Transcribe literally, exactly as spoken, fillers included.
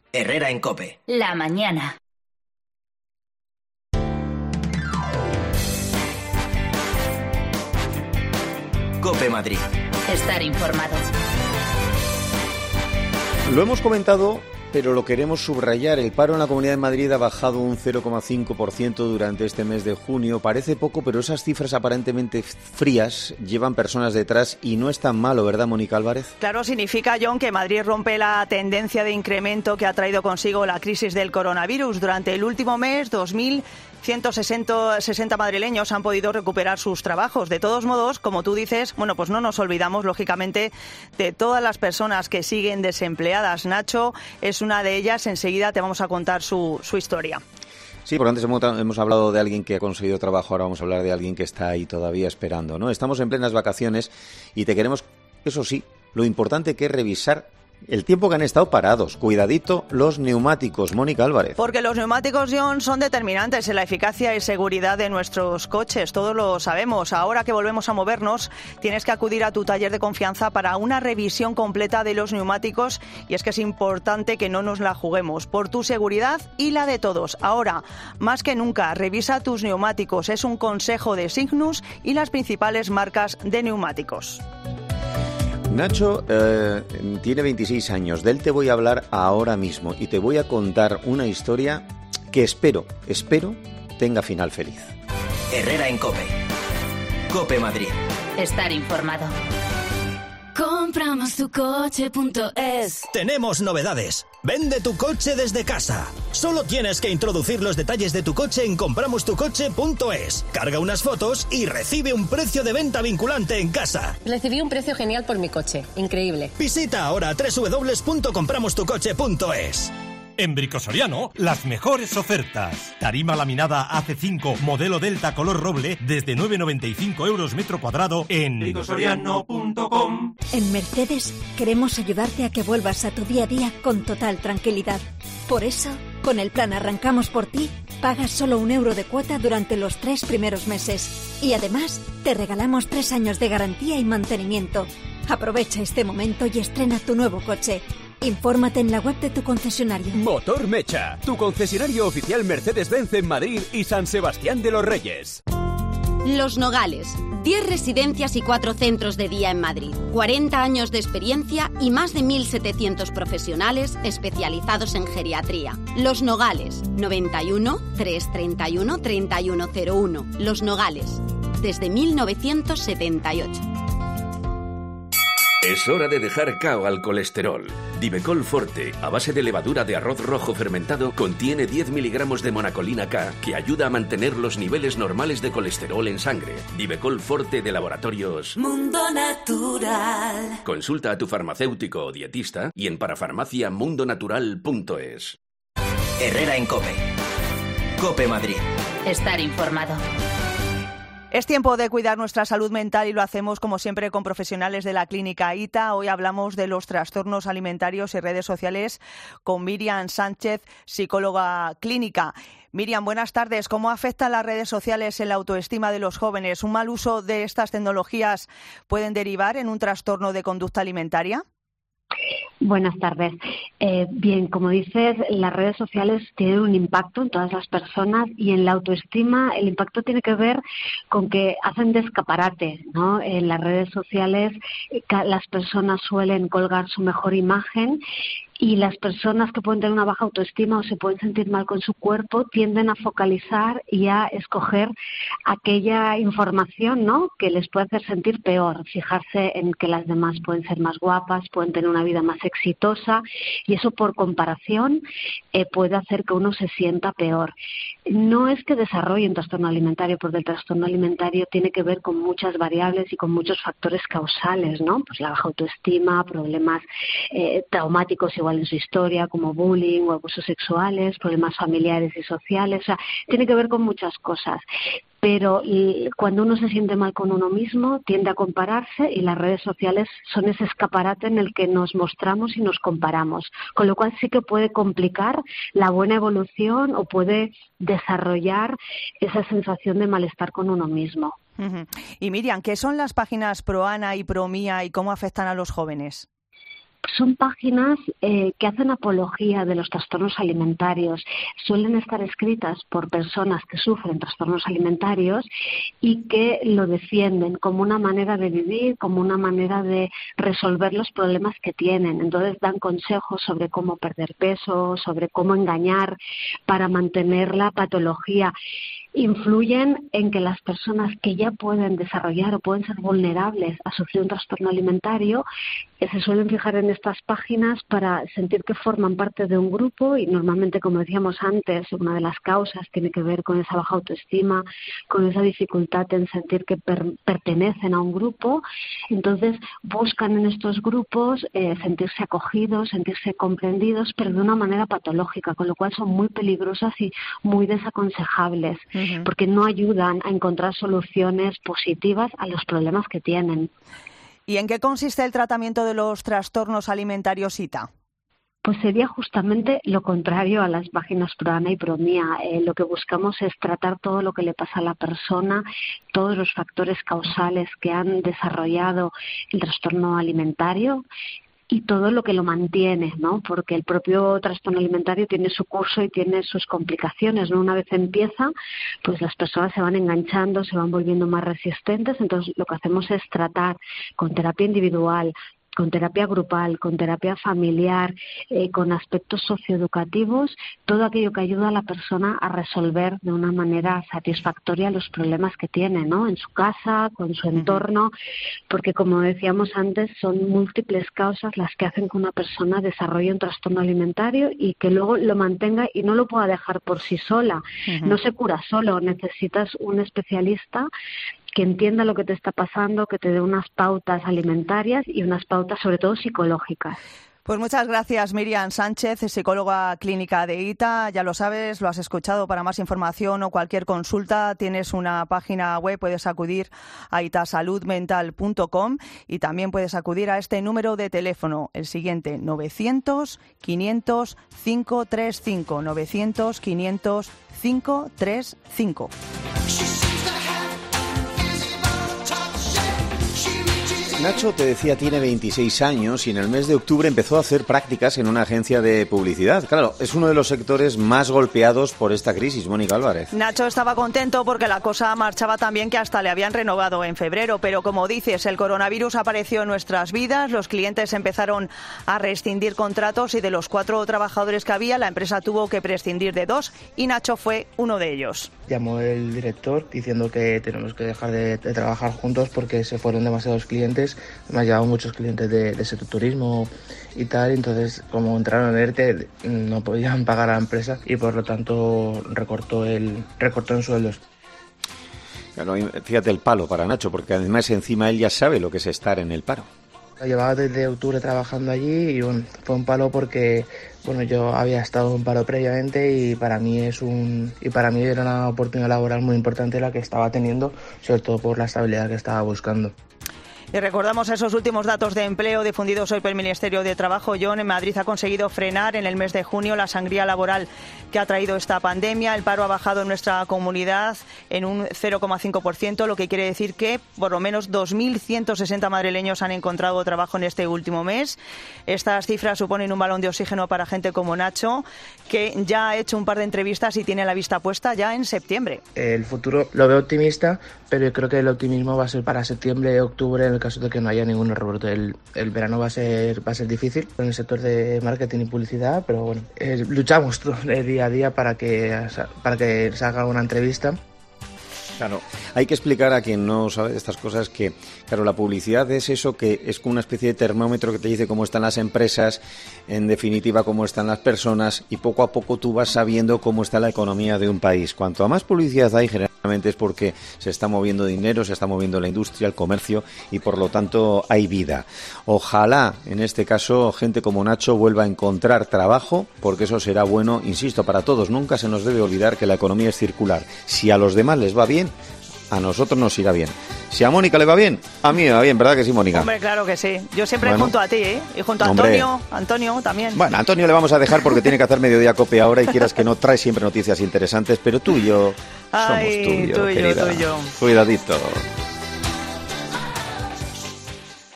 Herrera en COPE. La mañana. COPE Madrid. Estar informado. Lo hemos comentado, pero lo queremos subrayar. El paro en la Comunidad de Madrid ha bajado un cero coma cinco por ciento durante este mes de junio. Parece poco, pero esas cifras aparentemente frías llevan personas detrás y no es tan malo, ¿verdad, Mónica Álvarez? Claro, significa, John, que Madrid rompe la tendencia de incremento que ha traído consigo la crisis del coronavirus. Durante el último mes, dos mil ciento sesenta madrileños han podido recuperar sus trabajos. De todos modos, como tú dices, bueno, pues no nos olvidamos, lógicamente, de todas las personas que siguen desempleadas. Nacho es una de ellas. Enseguida te vamos a contar su, su historia. Sí, porque antes hemos, hemos hablado de alguien que ha conseguido trabajo, ahora vamos a hablar de alguien que está ahí todavía esperando, ¿no? Estamos en plenas vacaciones y te queremos, eso sí, lo importante que es revisar el tiempo que han estado parados. Cuidadito los neumáticos, Mónica Álvarez. Porque los neumáticos, John, son determinantes en la eficacia y seguridad de nuestros coches. Todos lo sabemos. Ahora que volvemos a movernos, tienes que acudir a tu taller de confianza para una revisión completa de los neumáticos. Y es que es importante que no nos la juguemos por tu seguridad y la de todos. Ahora, más que nunca, revisa tus neumáticos. Es un consejo de Signus y las principales marcas de neumáticos. Nacho eh, tiene veintiséis años, de él te voy a hablar ahora mismo y te voy a contar una historia que espero, espero tenga final feliz. Herrera en COPE. COPE Madrid. Estar informado. Compramos tu coche punto es. Tenemos novedades. Vende tu coche desde casa. Solo tienes que introducir los detalles de tu coche en compramos tu coche punto es. Carga unas fotos y recibe un precio de venta vinculante en casa. Recibí un precio genial por mi coche. Increíble. Visita ahora doble u doble u doble u punto compramos tu coche punto es. En Bricosoriano, las mejores ofertas. Tarima laminada A C cinco, modelo Delta color roble, desde nueve con noventa y cinco euros metro cuadrado en bricosoriano punto com. En Mercedes queremos ayudarte a que vuelvas a tu día a día con total tranquilidad. Por eso, con el plan Arrancamos por ti, pagas solo un euro de cuota durante los tres primeros meses. Y además, te regalamos tres años de garantía y mantenimiento. Aprovecha este momento y estrena tu nuevo coche. Infórmate en la web de tu concesionario. Motor Mecha, tu concesionario oficial Mercedes-Benz en Madrid y San Sebastián de los Reyes. Los Nogales, diez residencias y cuatro centros de día en Madrid, cuarenta años de experiencia y más de mil setecientos profesionales especializados en geriatría. Los Nogales, noventa y uno, trescientos treinta y uno, treinta y uno cero uno. Los Nogales, desde mil novecientos setenta y ocho. Es hora de dejar cao al colesterol. Divecol Forte, a base de levadura de arroz rojo fermentado, contiene diez miligramos de monacolina K, que ayuda a mantener los niveles normales de colesterol en sangre. Divecol Forte de Laboratorios Mundo Natural. Consulta a tu farmacéutico o dietista y en parafarmacia mundo natural punto es. Herrera en COPE. COPE Madrid. Estar informado. Es tiempo de cuidar nuestra salud mental y lo hacemos, como siempre, con profesionales de la Clínica ITA. Hoy hablamos de los trastornos alimentarios y redes sociales con Miriam Sánchez, psicóloga clínica. Miriam, buenas tardes. ¿Cómo afectan las redes sociales en la autoestima de los jóvenes? ¿Un mal uso de estas tecnologías pueden derivar en un trastorno de conducta alimentaria? Buenas tardes. Eh, bien, como dices, las redes sociales tienen un impacto en todas las personas y en la autoestima el impacto tiene que ver con que hacen de escaparate, ¿no? En las redes sociales las personas suelen colgar su mejor imagen y las personas que pueden tener una baja autoestima o se pueden sentir mal con su cuerpo tienden a focalizar y a escoger aquella información, ¿no?, que les puede hacer sentir peor, fijarse en que las demás pueden ser más guapas, pueden tener una vida más exitosa y eso por comparación eh, puede hacer que uno se sienta peor. No es que desarrolle un trastorno alimentario, porque el trastorno alimentario tiene que ver con muchas variables y con muchos factores causales, ¿no? Pues la baja autoestima, problemas eh, traumáticos igual en su historia, como bullying o abusos sexuales, problemas familiares y sociales, o sea, tiene que ver con muchas cosas. Pero cuando uno se siente mal con uno mismo, tiende a compararse y las redes sociales son ese escaparate en el que nos mostramos y nos comparamos. Con lo cual sí que puede complicar la buena evolución o puede desarrollar esa sensación de malestar con uno mismo. Uh-huh. Y Miriam, ¿qué son las páginas Proana y Promía y cómo afectan a los jóvenes? Son páginas eh, que hacen apología de los trastornos alimentarios. Suelen estar escritas por personas que sufren trastornos alimentarios y que lo defienden como una manera de vivir, como una manera de resolver los problemas que tienen. Entonces dan consejos sobre cómo perder peso, sobre cómo engañar para mantener la patología. Influyen en que las personas que ya pueden desarrollar o pueden ser vulnerables a sufrir un trastorno alimentario eh, se suelen fijar en estas páginas para sentir que forman parte de un grupo y normalmente, como decíamos antes, una de las causas tiene que ver con esa baja autoestima, con esa dificultad en sentir que per- pertenecen a un grupo. Entonces buscan en estos grupos eh, sentirse acogidos, sentirse comprendidos, pero de una manera patológica, con lo cual son muy peligrosas y muy desaconsejables. Porque no ayudan a encontrar soluciones positivas a los problemas que tienen. ¿Y en qué consiste el tratamiento de los trastornos alimentarios I T A? Pues sería justamente lo contrario a las páginas Proana y Promía. Eh, lo que buscamos es tratar todo lo que le pasa a la persona, todos los factores causales que han desarrollado el trastorno alimentario y todo lo que lo mantiene, ¿no? Porque el propio trastorno alimentario tiene su curso y tiene sus complicaciones, ¿no? Una vez empieza, pues las personas se van enganchando, se van volviendo más resistentes. Entonces lo que hacemos es tratar con terapia individual, con terapia grupal, con terapia familiar, eh, con aspectos socioeducativos, todo aquello que ayuda a la persona a resolver de una manera satisfactoria los problemas que tiene, ¿no? En su casa, con su entorno, porque como decíamos antes, son múltiples causas las que hacen que una persona desarrolle un trastorno alimentario y que luego lo mantenga y no lo pueda dejar por sí sola. Uh-huh. No se cura solo, necesitas un especialista que entienda lo que te está pasando, que te dé unas pautas alimentarias y unas pautas sobre todo psicológicas. Pues muchas gracias, Miriam Sánchez, psicóloga clínica de I T A. Ya lo sabes, lo has escuchado. Para más información o cualquier consulta tienes una página web, puedes acudir a itasalud mental punto com y también puedes acudir a este número de teléfono, el siguiente, novecientos, quinientos, quinientos treinta y cinco, novecientos, quinientos, quinientos treinta y cinco. Nacho, te decía, tiene veintiséis años y en el mes de octubre empezó a hacer prácticas en una agencia de publicidad. Claro, es uno de los sectores más golpeados por esta crisis. Mónica Álvarez. Nacho estaba contento porque la cosa marchaba tan bien que hasta le habían renovado en febrero. Pero como dices, el coronavirus apareció en nuestras vidas, los clientes empezaron a rescindir contratos y de los cuatro trabajadores que había, la empresa tuvo que prescindir de dos y Nacho fue uno de ellos. Llamó el director diciendo que tenemos que dejar de, de trabajar juntos porque se fueron demasiados clientes. Me han llegado muchos clientes de, de sector turismo y tal, entonces como entraron en ERTE no podían pagar a la empresa y por lo tanto recortó el recortó en sueldos. Claro, fíjate el palo para Nacho, porque además encima él ya sabe lo que es estar en el paro. Llevaba desde octubre trabajando allí y bueno, fue un palo porque bueno, yo había estado en paro previamente y para mí es un y para mí era una oportunidad laboral muy importante la que estaba teniendo, sobre todo por la estabilidad que estaba buscando. Y recordamos esos últimos datos de empleo difundidos hoy por el Ministerio de Trabajo. John, en Madrid ha conseguido frenar en el mes de junio la sangría laboral que ha traído esta pandemia. El paro ha bajado en nuestra comunidad en un cero coma cinco por ciento, lo que quiere decir que por lo menos dos mil ciento sesenta madrileños han encontrado trabajo en este último mes. Estas cifras suponen un balón de oxígeno para gente como Nacho, que ya ha hecho un par de entrevistas y tiene la vista puesta ya en septiembre. El futuro lo veo optimista, pero yo creo que el optimismo va a ser para septiembre, octubre, en el caso de que no haya ningún rebrote. El, el verano va a ser va a ser difícil en el sector de marketing y publicidad, pero bueno, eh, luchamos todo el día a día para que para que se haga una entrevista. Claro, hay que explicar a quien no sabe de estas cosas que, claro, la publicidad es eso que es como una especie de termómetro que te dice cómo están las empresas, en definitiva cómo están las personas, y poco a poco tú vas sabiendo cómo está la economía de un país. Cuanto a más publicidad hay, generalmente es porque se está moviendo dinero, se está moviendo la industria, el comercio, y por lo tanto hay vida. Ojalá, en este caso, gente como Nacho vuelva a encontrar trabajo, porque eso será bueno, insisto, para todos. Nunca se nos debe olvidar que la economía es circular. Si a los demás les va bien, a nosotros nos irá bien. Si a Mónica le va bien, a mí me va bien, ¿verdad que sí, Mónica? Hombre, claro que sí. Yo siempre bueno, junto a ti, ¿eh? Y junto a Antonio, hombre. Antonio también. Bueno, a Antonio le vamos a dejar porque tiene que hacer Mediodía Cope ahora y quieras que no, trae siempre noticias interesantes, pero tú y yo somos Ay, tú y yo, tú y yo, querida. tú y yo. Cuidadito.